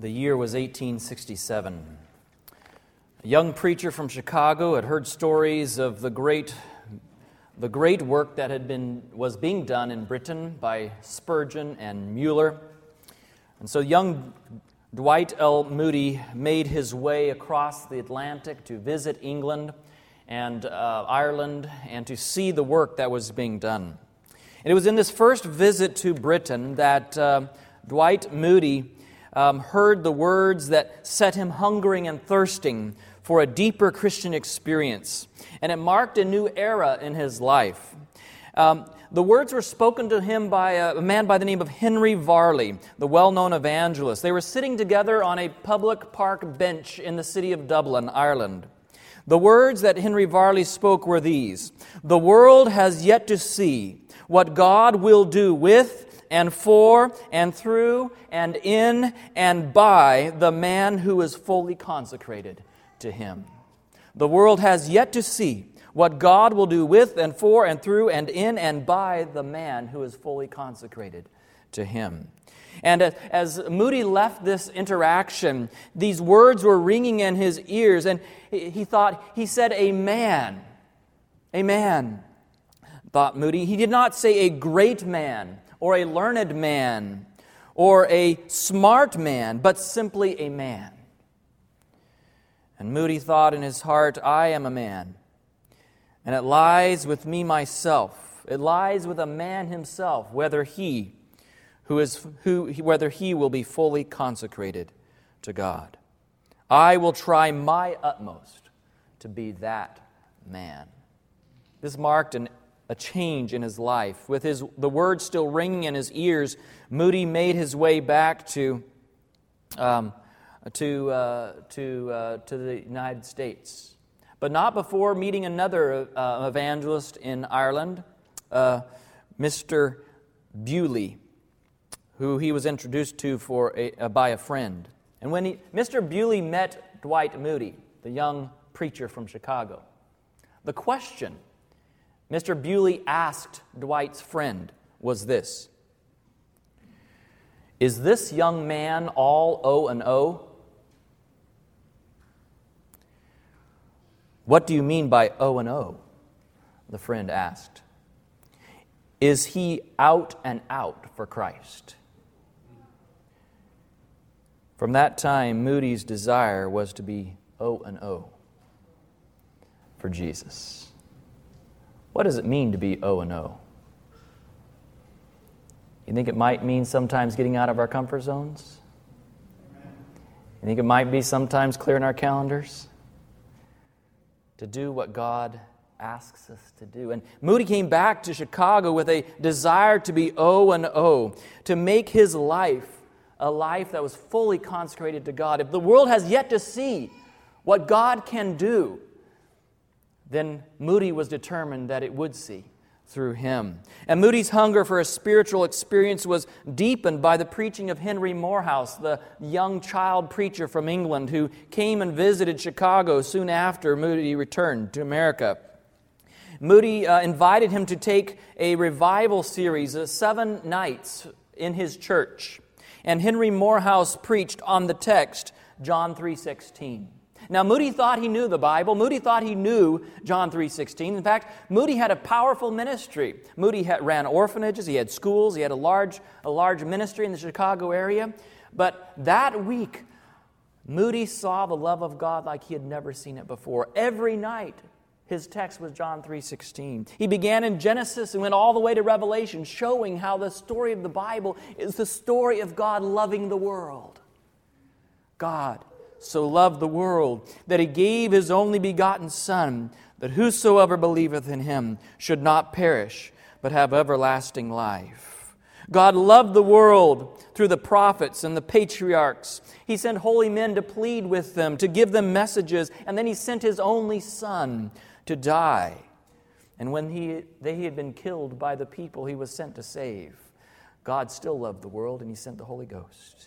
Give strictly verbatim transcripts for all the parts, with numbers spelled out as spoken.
The year was eighteen sixty-seven. A young preacher from Chicago had heard stories of the great, the great work that had been was being done in Britain by Spurgeon and Mueller. And so young Dwight L. Moody made his way across the Atlantic to visit England and uh, Ireland and to see the work that was being done. And it was in this first visit to Britain that uh, Dwight Moody um, heard the words that set him hungering and thirsting for a deeper Christian experience. And it marked a new era in his life. Um, the words were spoken to him by a, a man by the name of Henry Varley, the well-known evangelist. They were sitting together on a public park bench in the city of Dublin, Ireland. The words that Henry Varley spoke were these: "The world has yet to see what God will do with and for and through and in and by the man who is fully consecrated to Him." The world has yet to see what God will do with and for and through and in and by the man who is fully consecrated to Him. And as Moody left this interaction, these words were ringing in his ears, and he thought, he said, "Amen. Amen," thought Moody. He did not say a great man or a learned man or a smart man, but simply a man. And Moody thought in his heart, "I am a man, and it lies with me myself. It lies with a man himself, whether he who is who whether he will be fully consecrated to God. I will try my utmost to be that man." This marked an, a change in his life. With his the words still ringing in his ears, Moody made his way back to um, to uh, to uh, to the United States, but not before meeting another uh, evangelist in Ireland, uh, Mister Bewley, who he was introduced to for a, uh, by a friend. And when he, Mister Bewley met Dwight Moody, the young preacher from Chicago, the question Mister Bewley asked Dwight's friend was this: "Is this young man all O and O?" "What do you mean by O and O?" the friend asked. "Is he out and out for Christ?" From that time, Moody's desire was to be O and O for Jesus. What does it mean to be O and O? You think it might mean sometimes getting out of our comfort zones? You think it might be sometimes clearing our calendars? To do what God asks us to do. And Moody came back to Chicago with a desire to be O and O, to make his life a life that was fully consecrated to God. If the world has yet to see what God can do, then Moody was determined that it would see through him. And Moody's hunger for a spiritual experience was deepened by the preaching of Henry Morehouse, the young child preacher from England who came and visited Chicago soon after Moody returned to America. Moody uh, invited him to take a revival series, uh, seven nights in his church. And Henry Morehouse preached on the text, John three sixteen. Now, Moody thought he knew the Bible. Moody thought he knew John three sixteen. In fact, Moody had a powerful ministry. Moody had, ran orphanages, he had schools, he had a large, a large ministry in the Chicago area. But that week, Moody saw the love of God like he had never seen it before. Every night, his text was John three sixteen. He began in Genesis and went all the way to Revelation, showing how the story of the Bible is the story of God loving the world. God so loved the world that He gave His only begotten Son, that whosoever believeth in Him should not perish, but have everlasting life. God loved the world through the prophets and the patriarchs. He sent holy men to plead with them, to give them messages, and then He sent His only Son to die. And when he, they had been killed by the people He was sent to save, God still loved the world, and He sent the Holy Ghost.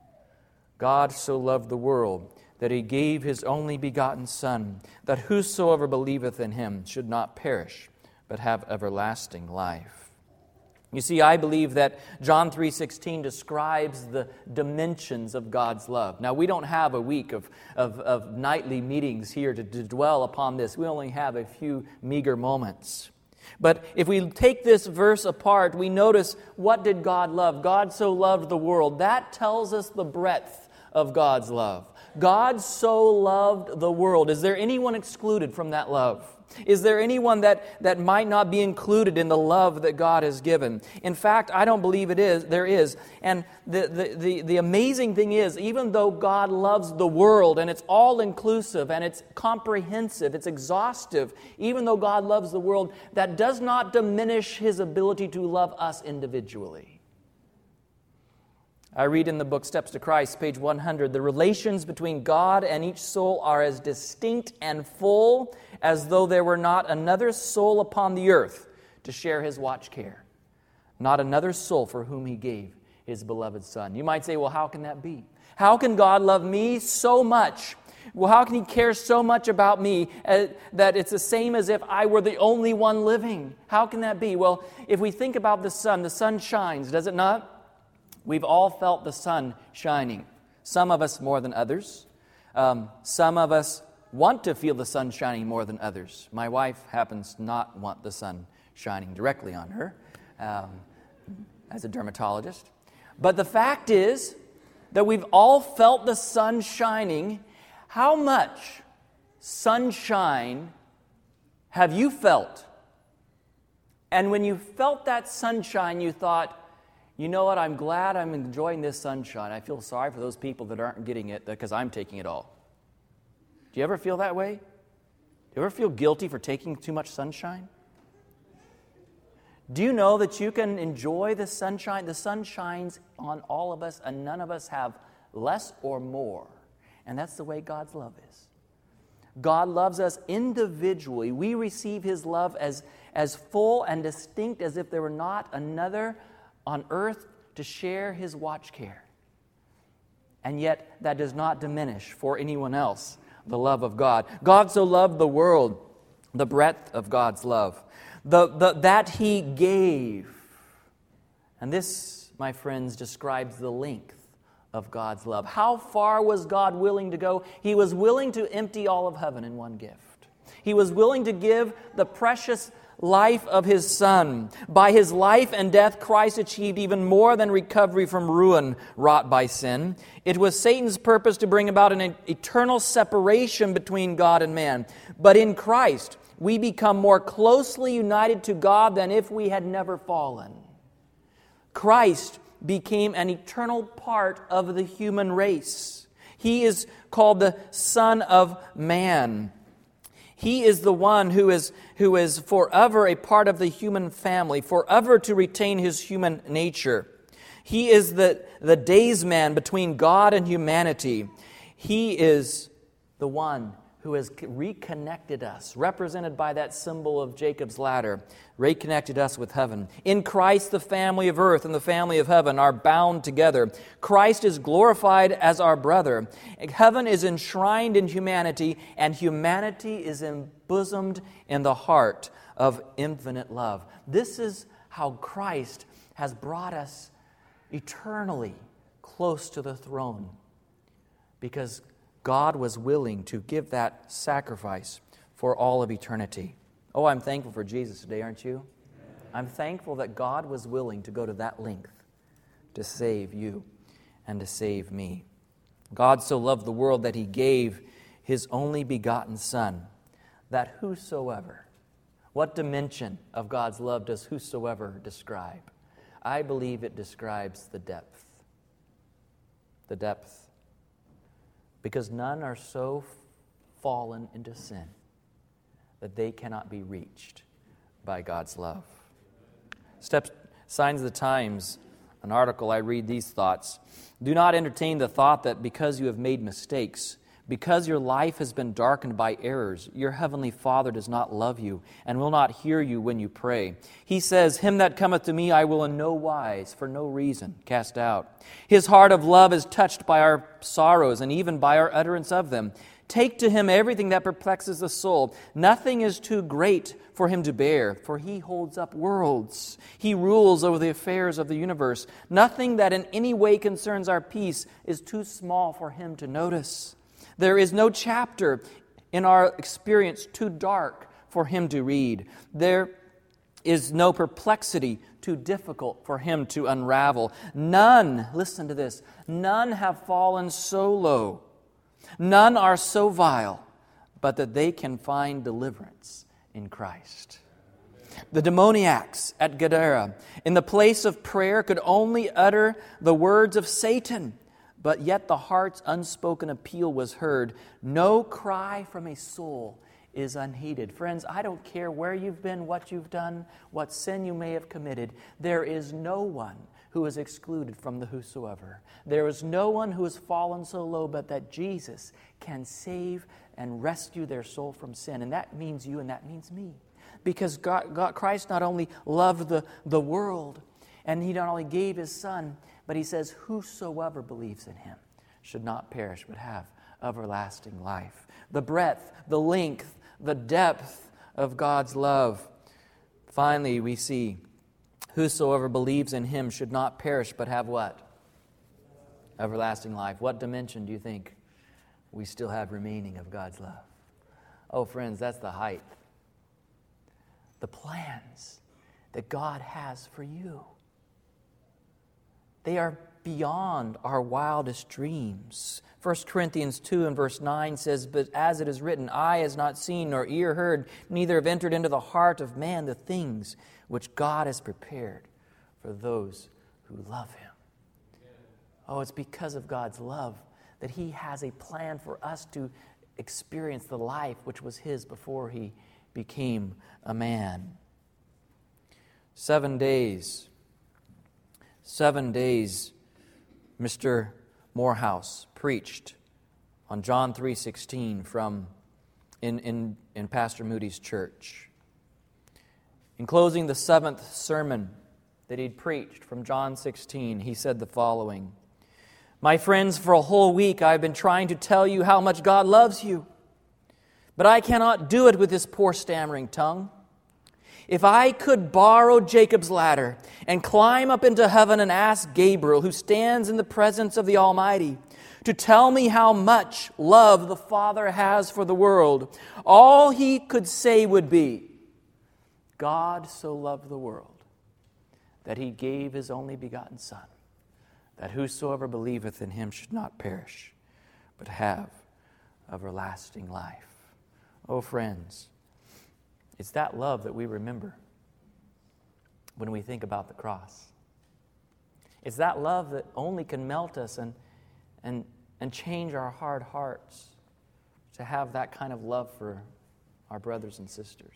God so loved the world that He gave His only begotten Son, that whosoever believeth in Him should not perish, but have everlasting life. You see, I believe that John three sixteen describes the dimensions of God's love. Now, we don't have a week of, of, of nightly meetings here to, to dwell upon this. We only have a few meager moments. But if we take this verse apart, we notice, what did God love? God so loved the world. That tells us the breadth of God's love. God so loved the world. Is there anyone excluded from that love? Is there anyone that, that might not be included in the love that God has given? In fact, I don't believe it is. There is. And the, the, the, the amazing thing is, even though God loves the world, and it's all-inclusive, and it's comprehensive, it's exhaustive, even though God loves the world, that does not diminish His ability to love us individually. I read in the book Steps to Christ, page one hundred, the relations between God and each soul are as distinct and full as though there were not another soul upon the earth to share His watch care. Not another soul for whom He gave His beloved Son. You might say, well, how can that be? How can God love me so much? Well, how can He care so much about me uh, that it's the same as if I were the only one living? How can that be? Well, if we think about the sun, the sun shines, does it not? We've all felt the sun shining. Some of us more than others. Um, some of us want to feel the sun shining more than others. My wife happens to not want the sun shining directly on her um, as a dermatologist. But the fact is that we've all felt the sun shining. How much sunshine have you felt? And when you felt that sunshine, you thought, you know what, I'm glad I'm enjoying this sunshine. I feel sorry for those people that aren't getting it because I'm taking it all. Do you ever feel that way? Do you ever feel guilty for taking too much sunshine? Do you know that you can enjoy the sunshine? The sun shines on all of us, and none of us have less or more. And that's the way God's love is. God loves us individually. We receive His love as, as full and distinct as if there were not another on earth to share His watch care. And yet that does not diminish for anyone else the love of God. God so loved the world, the breadth of God's love, the, the, that He gave. And this, my friends, describes the length of God's love. How far was God willing to go? He was willing to empty all of heaven in one gift. He was willing to give the precious life of His Son. By His life and death, Christ achieved even more than recovery from ruin wrought by sin. It was Satan's purpose to bring about an eternal separation between God and man. But in Christ, we become more closely united to God than if we had never fallen. Christ became an eternal part of the human race. He is called the Son of Man. He is the one who is, who is forever a part of the human family, forever to retain His human nature. He is the, the daysman between God and humanity. He is the one who has reconnected us, represented by that symbol of Jacob's ladder, reconnected us with heaven. In Christ, the family of earth and the family of heaven are bound together. Christ is glorified as our brother. Heaven is enshrined in humanity, and humanity is embosomed in the heart of infinite love. This is how Christ has brought us eternally close to the throne, because God was willing to give that sacrifice for all of eternity. Oh, I'm thankful for Jesus today, aren't you? I'm thankful that God was willing to go to that length to save you and to save me. God so loved the world that He gave His only begotten Son, that whosoever, what dimension of God's love does whosoever describe? I believe it describes the depth. The depth. Because none are so fallen into sin that they cannot be reached by God's love. Steps, Signs of the Times, an article, I read these thoughts. Do not entertain the thought that because you have made mistakes, Because your life has been darkened by errors, your heavenly Father does not love you and will not hear you when you pray. He says, Him that cometh to me I will in no wise, for no reason, cast out. His heart of love is touched by our sorrows and even by our utterance of them. Take to Him everything that perplexes the soul. Nothing is too great for Him to bear, for He holds up worlds. He rules over the affairs of the universe. Nothing that in any way concerns our peace is too small for Him to notice. There is no chapter in our experience too dark for Him to read. There is no perplexity too difficult for Him to unravel. None, listen to this, none have fallen so low, none are so vile, but that they can find deliverance in Christ. The demoniacs at Gadara, in the place of prayer, could only utter the words of Satan, but yet the heart's unspoken appeal was heard. No cry from a soul is unheeded. Friends, I don't care where you've been, what you've done, what sin you may have committed. There is no one who is excluded from the whosoever. There is no one who has fallen so low but that Jesus can save and rescue their soul from sin. And that means you and that means me. Because God, God, Christ not only loved the, the world, and He not only gave His Son, but He says, whosoever believes in Him should not perish but have everlasting life. The breadth, the length, the depth of God's love. Finally, we see, whosoever believes in Him should not perish but have what? Everlasting life. What dimension do you think we still have remaining of God's love? Oh, friends, that's the height. The plans that God has for you. They are beyond our wildest dreams. First Corinthians two and verse nine says, But as it is written, eye has not seen nor ear heard, neither have entered into the heart of man the things which God has prepared for those who love Him. Oh, it's because of God's love that He has a plan for us to experience the life which was His before He became a man. Seven days. Seven days, Mister Morehouse preached on John three sixteen from in, in, in Pastor Moody's church. In closing the seventh sermon that he'd preached from John sixteen, he said the following, My friends, for a whole week I've been trying to tell you how much God loves you, but I cannot do it with this poor stammering tongue. If I could borrow Jacob's ladder and climb up into heaven and ask Gabriel, who stands in the presence of the Almighty, to tell me how much love the Father has for the world, all he could say would be, God so loved the world that He gave His only begotten Son, that whosoever believeth in Him should not perish, but have everlasting life. Oh, friends, it's that love that we remember when we think about the cross. It's that love that only can melt us and, and, and change our hard hearts to have that kind of love for our brothers and sisters.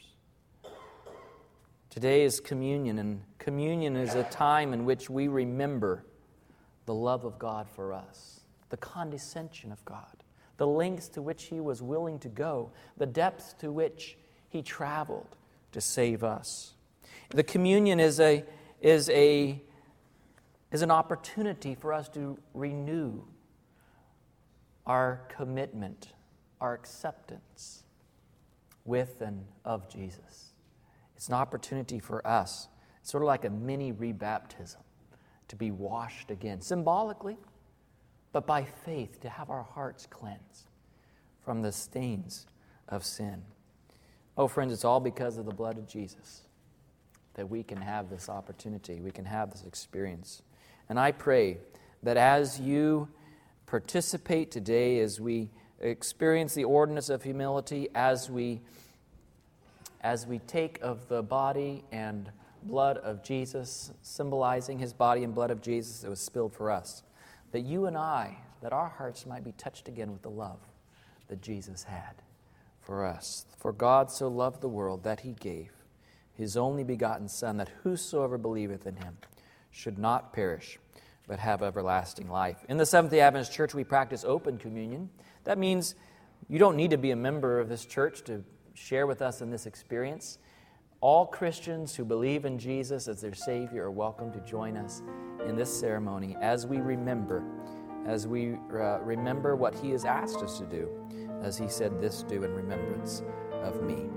Today is communion, and communion is a time in which we remember the love of God for us, the condescension of God, the lengths to which He was willing to go, the depths to which He traveled to save us. The communion is a is a is an opportunity for us to renew our commitment, our acceptance with and of Jesus. It's an opportunity for us. It's sort of like a mini rebaptism, to be washed again, symbolically, but by faith, to have our hearts cleansed from the stains of sin. Oh, friends, it's all because of the blood of Jesus that we can have this opportunity, we can have this experience. And I pray that as you participate today, as we experience the ordinance of humility, as we as we take of the body and blood of Jesus, symbolizing His body and blood of Jesus that was spilled for us, that you and I, that our hearts might be touched again with the love that Jesus had for us. For God so loved the world that He gave His only begotten Son, that whosoever believeth in Him should not perish, but have everlasting life. In the Seventh-day Adventist Church, we practice open communion. That means you don't need to be a member of this church to share with us in this experience. All Christians who believe in Jesus as their Savior are welcome to join us in this ceremony as we remember, as we uh, remember what He has asked us to do, as He said, "This do in remembrance of me."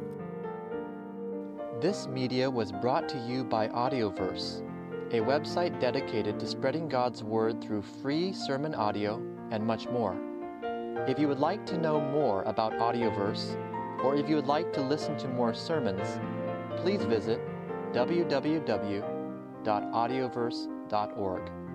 This media was brought to you by Audioverse, a website dedicated to spreading God's Word through free sermon audio and much more. If you would like to know more about Audioverse, or if you would like to listen to more sermons, please visit w w w dot audioverse dot org.